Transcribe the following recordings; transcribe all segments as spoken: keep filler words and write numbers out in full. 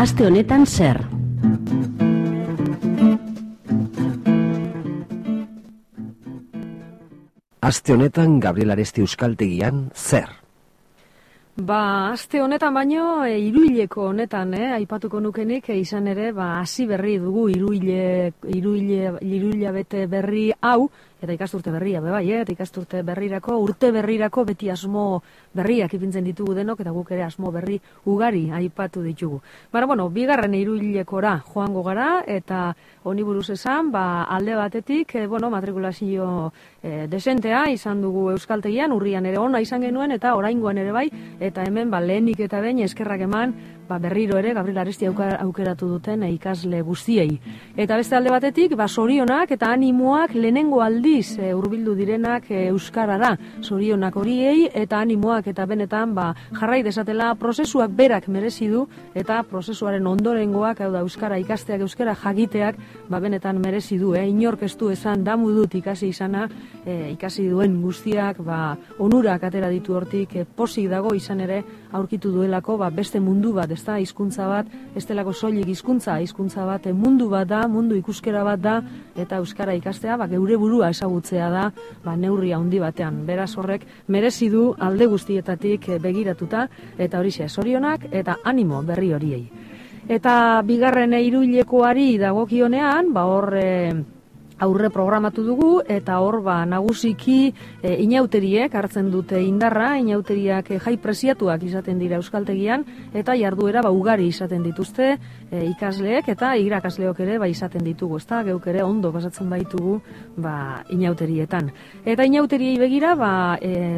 Aste honetan zer? Aste honetan Gabriel Aresti Euskaltegian zer? Ba, aste honetan baino, e, iruileko honetan, eh, aipatuko nukenik, e, izan ere, ba, hasi berri dugu iruile, iruile, iruila bete berri hau, eta ikasturte berria, bebai, eh, eta ikasturte berrirako, urte berrirako beti asmo berriak ipintzen ditugu denok, eta guk ere asmo berri ugari aipatu ditugu. Bara, bueno, bigarren iruilekora joango gara, eta honi buruz esan, ba, alde batetik, e, bueno, matrikulazio e, desentea izan dugu Euskaltegian, urrian ere ona izan genuen, eta oraingoan ere bai, eta hemen, ba, lehenik eta behin eskerrak eman, ba, berriro ere Gabriel Aresti aukeratu duten ikasle guztiei. Eta beste alde batetik, ba, sorionak eta animoak lehenengo aldiz e, hurbildu direnak e, euskarara. Sorionak horiei eta animoak eta benetan ba, jarrai desatela prozesuak berak merezi du eta prozesuaren ondorengoak, hau da euskara ikasteak, euskara jakiteak, ba, benetan merezi du. Eh? Inork ez du esan damu dut ikasi izana, e, ikasi duen guztiak ba, onurak atera ditu hortik, e, posik dago izan ere aurkitu duelako ba, beste mundu bat, ez da, hizkuntza bat, ez delako soilik hizkuntza, hizkuntza bat mundu bat da, mundu ikuskera bat da, eta euskara ikastea, ba, geure burua ezagutzea da, ba, neurri handi batean. Beraz horrek merezi du alde guztietatik begiratuta, eta horixe, sorionak eta animo berri horiei. Eta bigarren iruilekoari dagokionean, ba, hor aurre programatu dugu, eta hor ba, nagusiki e, inauteriek hartzen dute indarra, inauteriak e, jai preziatuak izaten dira Euskaltegian, eta jarduera ba, ugari izaten dituzte e, ikasleek, eta irakasleok ere ba, izaten ditugu, ezta geuk ere ondo pasatzen baitugu ba, inauterietan. Eta inauteriei begira, ba, e,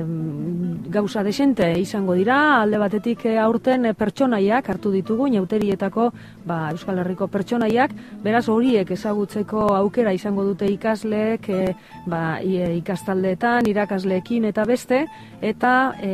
gauza desente izango dira, alde batetik e, aurten e, pertsonaiak hartu ditugu, inauterietako ba, Euskal Herriko pertsonaiak, beraz horiek ezagutzeko aukera izango dute ikasleek e, ba, ikastaldeetan, irakasleekin eta beste, eta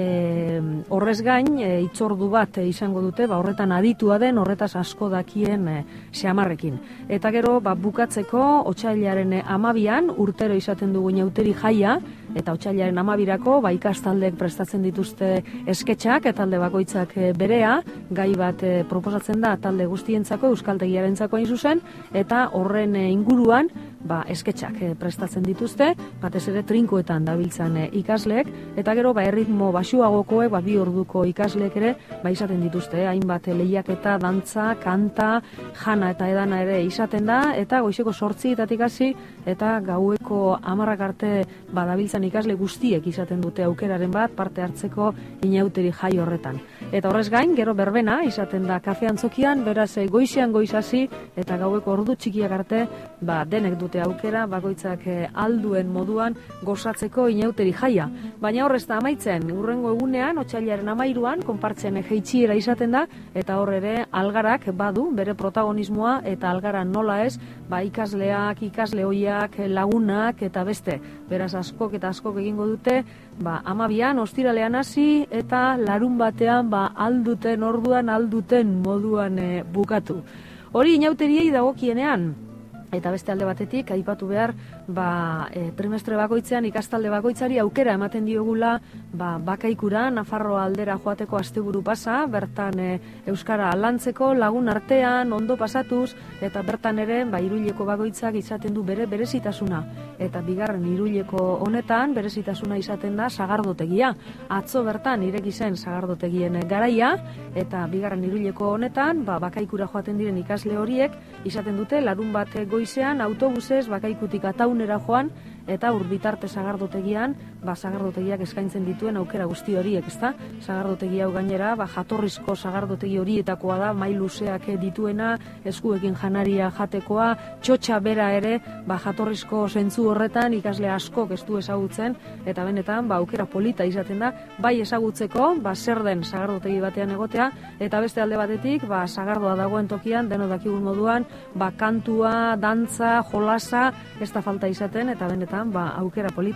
e, horrez gain e, itzordu bat e, izango dute, ba, horretan aditua den, horretaz asko dakien e, xamarrekin. Eta gero, ba, bukatzeko, otsailaren amabian, urtero izaten dugu inauteri jaia, eta otsailaren amabirako, ba, ikastaldeek prestatzen dituzte esketxak, eta talde bakoitzak e, berea, gai bat e, proposatzen da talde guztientzako, Euskaltegiarentzako hain zuzen, eta horren e, inguruan, ba, esketxak e, prestatzen dituzte, batez ere trinkoetan dabiltzan e, ikasleek, eta gero ba, erritmo basuagokoek, ba, bi orduko ikasleek ere, ba, izaten dituzte, hainbat lehiaketa, dantza, kanta, jana eta edana ere izaten da, eta goizeko sortzietatik hasi, eta gaueko hamarrak arte ba, dabiltzan ikasle guztiek izaten dute aukeraren bat, parte hartzeko inauteri jai horretan. Eta horrez gain, gero berbena, izaten da kafe antzokian, beraz goizean goiz hasi, eta gaueko ordu txikiak arte, ba, denek dute aukera, bakoitzak alduen moduan gozatzeko inauteri jaia. Baina horrez da amaitzen, urrengo egunean, otsailaren amairuan, konpartzen jeitxiera izaten da, eta hor ere algarak badu, bere protagonismoa, eta algara nola ez, ba, ikasleak, ikasle hoiak, lagunak, eta beste. Beraz askok eta askok egingo dute, ba, amabian, ostiralean hasi, eta larun batean, ba, alduten orduan, alduten moduan e, bukatu. Hori inauteriei dagokienean, eta beste alde batetik, aipatu behar, ba, e, trimestre bakoitzean ikastalde bakoitzari aukera ematen diogula ba, bakaikura, Nafarroa aldera joateko asteburu pasa, bertan e, euskara lantzeko, lagun artean, ondo pasatuz, eta bertan ere, ba, iruileko bakoitzak izaten du bere berezitasuna. Eta bigarren iruileko honetan, berezitasuna izaten da sagardotegia. Atzo bertan ireki zen sagardotegien garaia, eta bigarren iruileko honetan, ba, bakaikura joaten diren ikasle horiek, izaten dute larun bat goizean autobusez bakaikutik ataunera joan, eta urbitarte sagardotegian, ba, sagardotegiak eskaintzen dituen aukera guzti horiek, ezta? Sagardotegi hau gainera, ba, jatorrizko sagardotegi horietakoa da, mailuzeak dituena, eskuekin janaria jatekoa, txotxa bera ere, ba, jatorrizko zentzu horretan ikasle askok ez du ezagutzen, eta benetan, ba, aukera polita izaten da, bai ezagutzeko, ba, zer den sagardotegi batean egotea, eta beste alde batetik, ba, sagardoa dagoen tokian, deno dakigun moduan, ba, kantua, dantza, jolasa, ez da falta izaten, eta benetan, ba, aukera polita.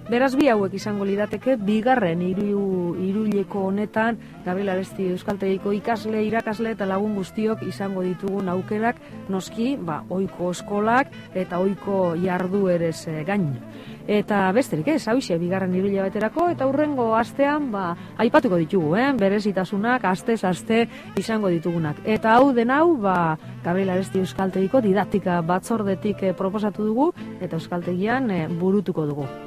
Beraz bi hauek izango lirateke bigarren hiru hiruileko honetan Gabriel Aresti Euskaltegiko ikasle, irakasle eta lagun guztiok izango ditugun aukerak noski, ba, ohiko eskolak eta ohiko jarduerez gain. Eta besterik ez, hauxe bigarren hiruhilabeterako eta hurrengo astean ba aipatuko ditugu, eh, berezitasunak astez aste izango ditugunak. Eta hau den hau ba Gabriel Aresti Euskaltegiko didaktika batzordetik eh, proposatu dugu eta Euskaltegian eh, burutuko dugu.